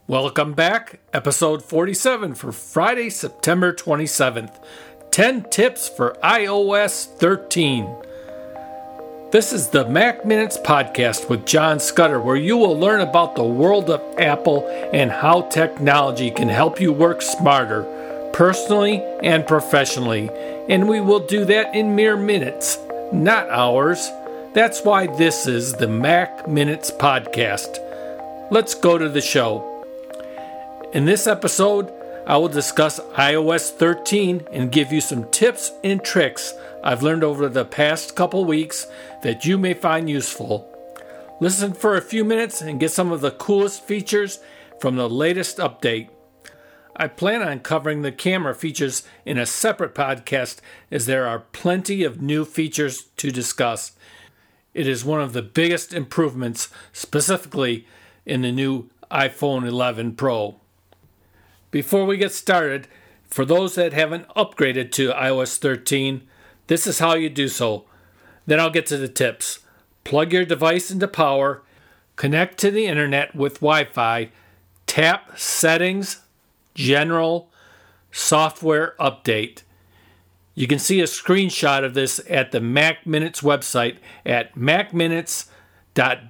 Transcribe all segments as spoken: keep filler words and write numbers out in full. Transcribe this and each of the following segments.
Welcome back, episode forty-seven for Friday, September twenty-seventh. ten tips for i O S thirteen. This is the Mac Minutes podcast with John Scudder, where you will learn about the world of Apple and how technology can help you work smarter, personally and professionally. And we will do that in mere minutes, not hours. That's why this is the Mac Minutes podcast. Let's go to the show. In this episode, I will discuss i O S thirteen and give you some tips and tricks I've learned over the past couple weeks that you may find useful. Listen for a few minutes and get some of the coolest features from the latest update. I plan on covering the camera features in a separate podcast as there are plenty of new features to discuss. It is one of the biggest improvements, specifically in the new iPhone eleven Pro. Before we get started, for those that haven't upgraded to i O S thirteen, this is how you do so. Then I'll get to the tips. Plug your device into power, connect to the internet with Wi-Fi, tap Settings, General, Software Update. You can see a screenshot of this at the Mac Minutes website at mac minutes dot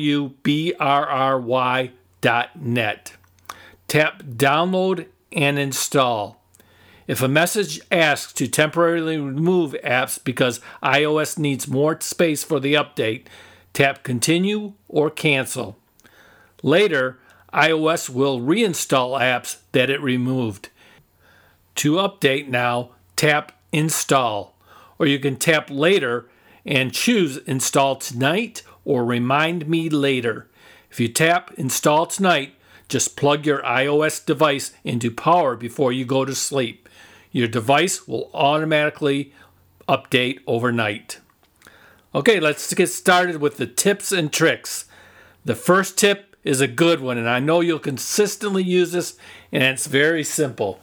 blubry dot net. Tap Download and Install. If a message asks to temporarily remove apps because iOS needs more space for the update, tap Continue or Cancel. Later, iOS will reinstall apps that it removed. To update now, tap Install, or you can tap Later and choose Install Tonight or Remind Me Later. If you tap Install Tonight, just plug your iOS device into power before you go to sleep. Your device will automatically update overnight. Okay, let's get started with the tips and tricks. The first tip is a good one, and I know you'll consistently use this, and it's very simple.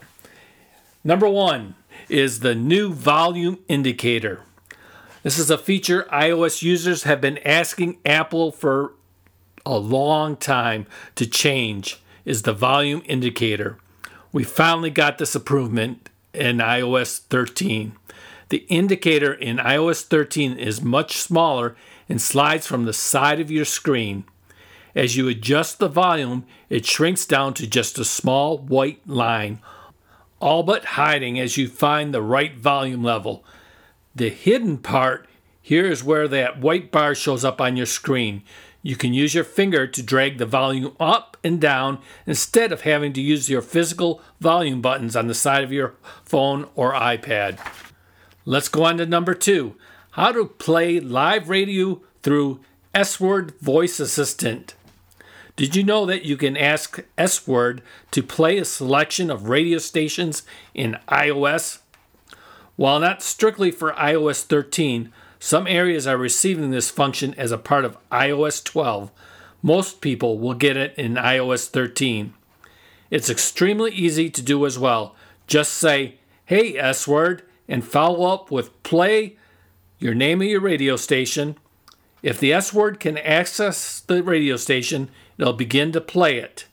Number one is the new volume indicator. This is a feature iOS users have been asking Apple for a long time to change, is the volume indicator. We finally got this improvement in i O S thirteen. The indicator in i O S thirteen is much smaller and slides from the side of your screen. As you adjust the volume, it shrinks down to just a small white line, all but hiding as you find the right volume level. The hidden part here is where that white bar shows up on your screen. You can use your finger to drag the volume up and down instead of having to use your physical volume buttons on the side of your phone or iPad. Let's go on to number two. How to play live radio through S Word Voice Assistant. Did you know that you can ask S Word to play a selection of radio stations in iOS? While not strictly for i O S thirteen, some areas are receiving this function as a part of i O S twelve. Most people will get it in i O S thirteen. It's extremely easy to do as well. Just say, "Hey S Word," and follow up with play, your name of your radio station. If the S Word can access the radio station, it'll begin to play it.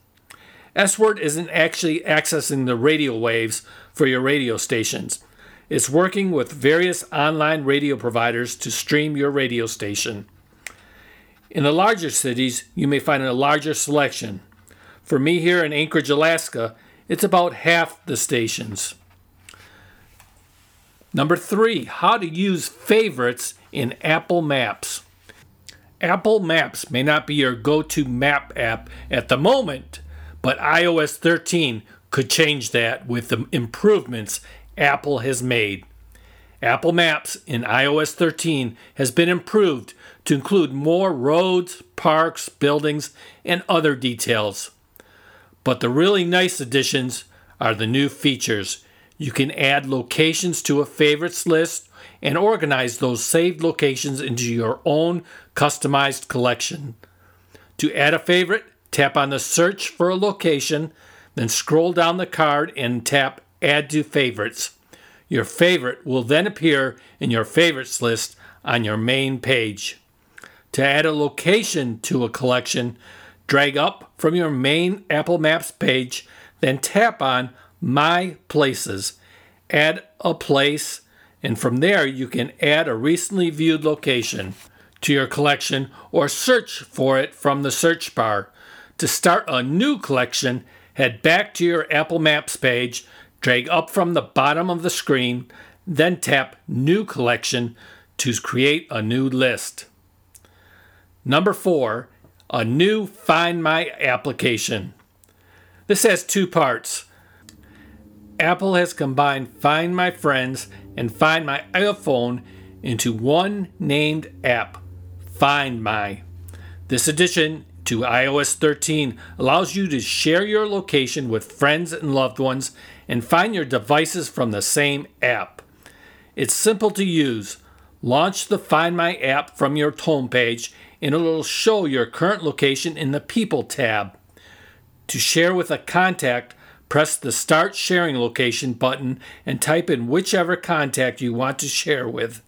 S Word isn't actually accessing the radio waves for your radio stations. It's working with various online radio providers to stream your radio station. In the larger cities, you may find a larger selection. For me here in Anchorage, Alaska, it's about half the stations. Number three, how to use favorites in Apple Maps. Apple Maps may not be your go-to map app at the moment, but i O S thirteen could change that with the improvements Apple has made. Apple Maps in i O S thirteen has been improved to include more roads, parks, buildings, and other details. But the really nice additions are the new features. You can add locations to a favorites list and organize those saved locations into your own customized collection. To add a favorite, tap on the search for a location, then scroll down the card and tap Add to Favorites. Your favorite will then appear in your favorites list on your main page. To add a location to a collection, drag up from your main Apple Maps page, then tap on My Places, add a place, and from there you can add a recently viewed location to your collection or search for it from the search bar. To start a new collection, head back to your Apple Maps page, drag up from the bottom of the screen, then tap New Collection to create a new list. Number four, a new Find My application. This has two parts. Apple has combined Find My Friends and Find My iPhone into one named app, Find My. This addition to i O S thirteen allows you to share your location with friends and loved ones and find your devices from the same app. It's simple to use. Launch the Find My app from your homepage and it will show your current location in the People tab. To share with a contact, press the Start Sharing Location button and type in whichever contact you want to share with.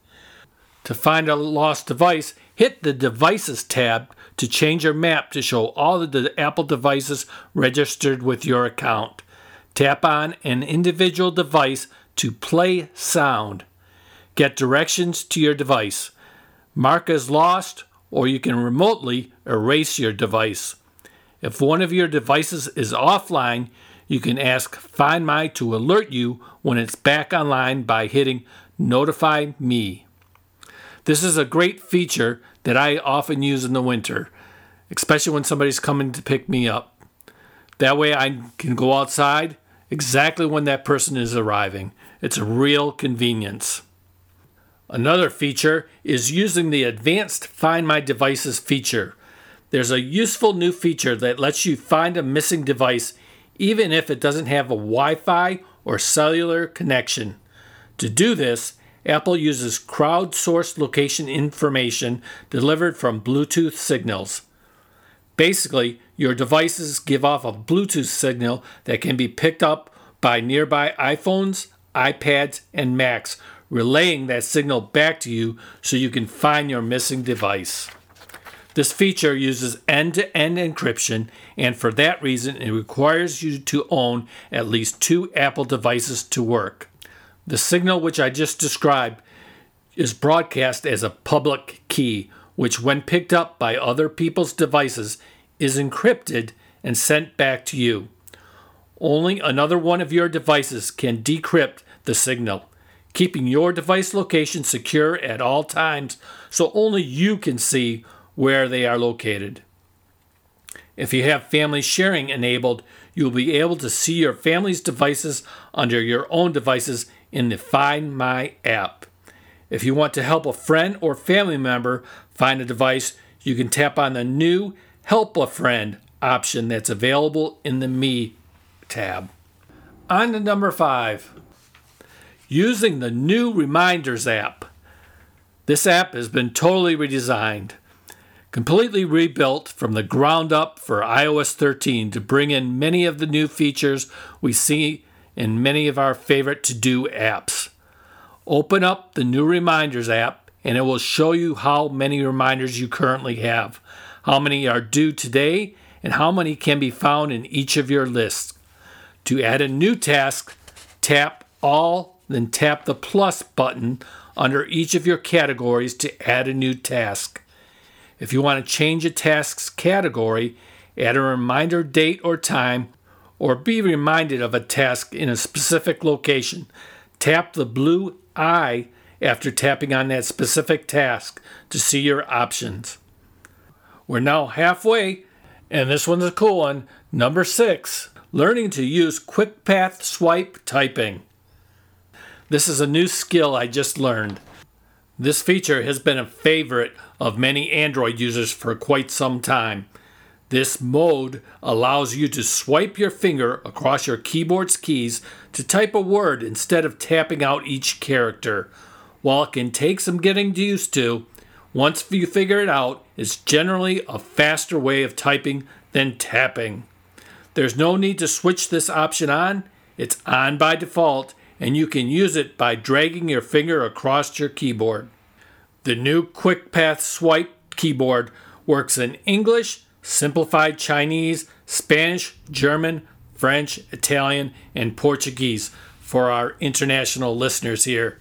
To find a lost device, hit the Devices tab to change your map to show all of the Apple devices registered with your account. Tap on an individual device to play sound. Get directions to your device. Mark as lost, or you can remotely erase your device. If one of your devices is offline, you can ask Find My to alert you when it's back online by hitting Notify Me. This is a great feature that I often use in the winter, especially when somebody's coming to pick me up. That way I can go outside exactly when that person is arriving. It's a real convenience. Another feature is using the Advanced Find My Devices feature. There's a useful new feature that lets you find a missing device even if it doesn't have a Wi-Fi or cellular connection. To do this, Apple uses crowdsourced location information delivered from Bluetooth signals. Basically, your devices give off a Bluetooth signal that can be picked up by nearby iPhones, iPads, and Macs, relaying that signal back to you so you can find your missing device. This feature uses end-to-end encryption, and for that reason, it requires you to own at least two Apple devices to work. The signal which I just described is broadcast as a public key, which when picked up by other people's devices is encrypted and sent back to you. Only another one of your devices can decrypt the signal, keeping your device location secure at all times so only you can see where they are located. If you have family sharing enabled, you'll be able to see your family's devices under your own devices in the Find My app. If you want to help a friend or family member find a device, you can tap on the new Help a Friend option that's available in the Me tab. On to number five. Using the new Reminders app. This app has been totally redesigned, completely rebuilt from the ground up for i O S thirteen to bring in many of the new features we see in many of our favorite to-do apps. Open up the new Reminders app and it will show you how many reminders you currently have, how many are due today, and how many can be found in each of your lists. To add a new task, tap All, then tap the plus button under each of your categories to add a new task. If you want to change a task's category, add a reminder date or time, or be reminded of a task in a specific location, tap the blue I after tapping on that specific task to see your options. We're now halfway, and this one's a cool one. Number six, learning to use Quick Path Swipe typing. This is a new skill I just learned. This feature has been a favorite of many Android users for quite some time. This mode allows you to swipe your finger across your keyboard's keys to type a word instead of tapping out each character. While it can take some getting used to, once you figure it out, it's generally a faster way of typing than tapping. There's no need to switch this option on. It's on by default, and you can use it by dragging your finger across your keyboard. The new Quick Path Swipe keyboard works in English, simplified Chinese, Spanish, German, French, Italian, and Portuguese for our international listeners here.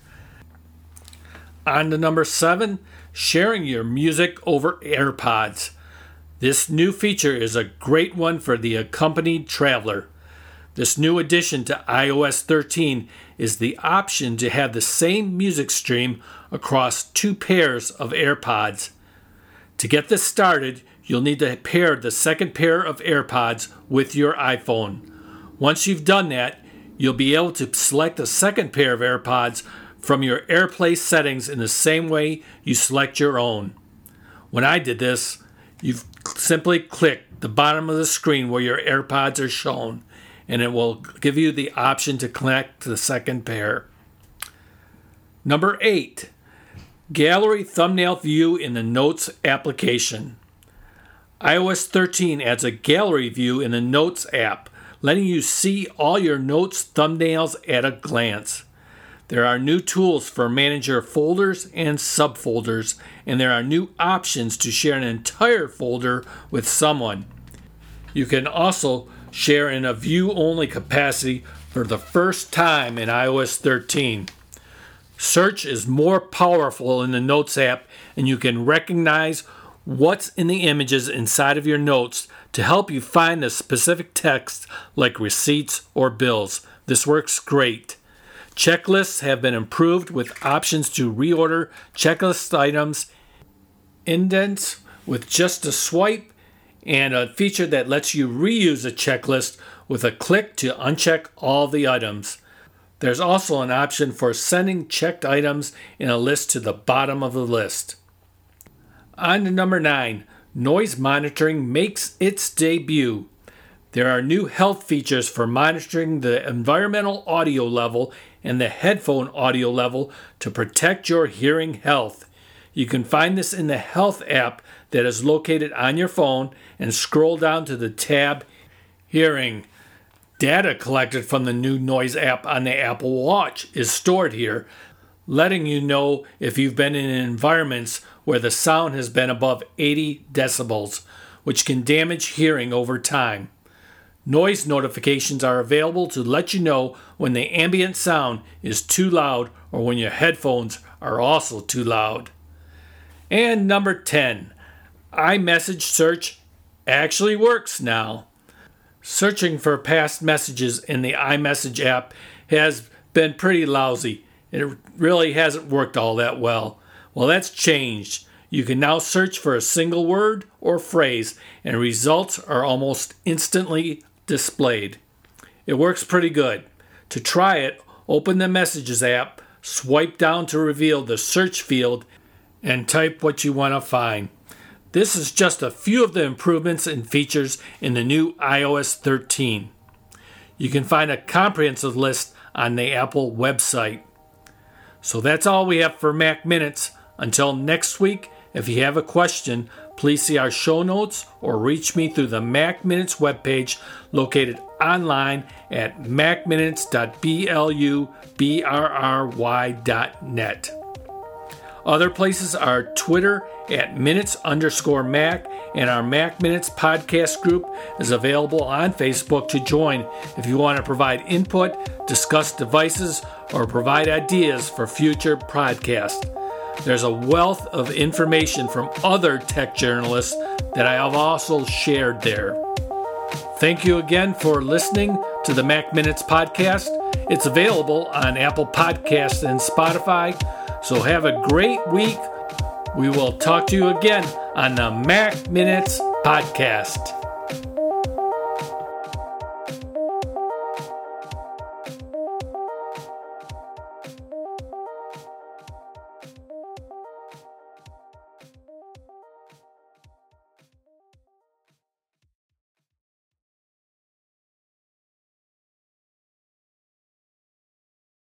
On to number seven, sharing your music over AirPods. This new feature is a great one for the accompanied traveler. This new addition to i O S thirteen is the option to have the same music stream across two pairs of AirPods. To get this started, you'll need to pair the second pair of AirPods with your iPhone. Once you've done that, you'll be able to select a second pair of AirPods from your AirPlay settings in the same way you select your own. When I did this, you simply click the bottom of the screen where your AirPods are shown, and it will give you the option to connect to the second pair. Number eight, gallery thumbnail view in the Notes application. i O S thirteen adds a gallery view in the Notes app, letting you see all your Notes thumbnails at a glance. There are new tools for managing your folders and subfolders, and there are new options to share an entire folder with someone. You can also share in a view-only capacity for the first time in i O S thirteen. Search is more powerful in the Notes app, and you can recognize what's in the images inside of your notes to help you find the specific text like receipts or bills. This works great. Checklists have been improved with options to reorder checklist items, indents with just a swipe, and a feature that lets you reuse a checklist with a click to uncheck all the items. There's also an option for sending checked items in a list to the bottom of the list. On to number nine, noise monitoring makes its debut. There are new health features for monitoring the environmental audio level and the headphone audio level to protect your hearing health. You can find this in the Health app that is located on your phone and scroll down to the tab Hearing. Data collected from the new Noise app on the Apple Watch is stored here, letting you know if you've been in environments where the sound has been above eighty decibels, which can damage hearing over time. Noise notifications are available to let you know when the ambient sound is too loud or when your headphones are also too loud. And number ten, iMessage search actually works now. Searching for past messages in the iMessage app has been pretty lousy. It really hasn't worked all that well. Well, that's changed. You can now search for a single word or phrase, and results are almost instantly displayed. It works pretty good. To try it, open the Messages app, swipe down to reveal the search field, and type what you want to find. This is just a few of the improvements and features in the new i O S thirteen. You can find a comprehensive list on the Apple website. So that's all we have for Mac Minutes. Until next week, if you have a question, please see our show notes or reach me through the Mac Minutes webpage located online at mac minutes dot blubry dot net. Other places are Twitter at minutes underscore Mac, and our Mac Minutes podcast group is available on Facebook to join if you want to provide input, discuss devices, or provide ideas for future podcasts. There's a wealth of information from other tech journalists that I have also shared there. Thank you again for listening to the Mac Minutes podcast. It's available on Apple Podcasts and Spotify. So have a great week. We will talk to you again on the Mac Minutes podcast.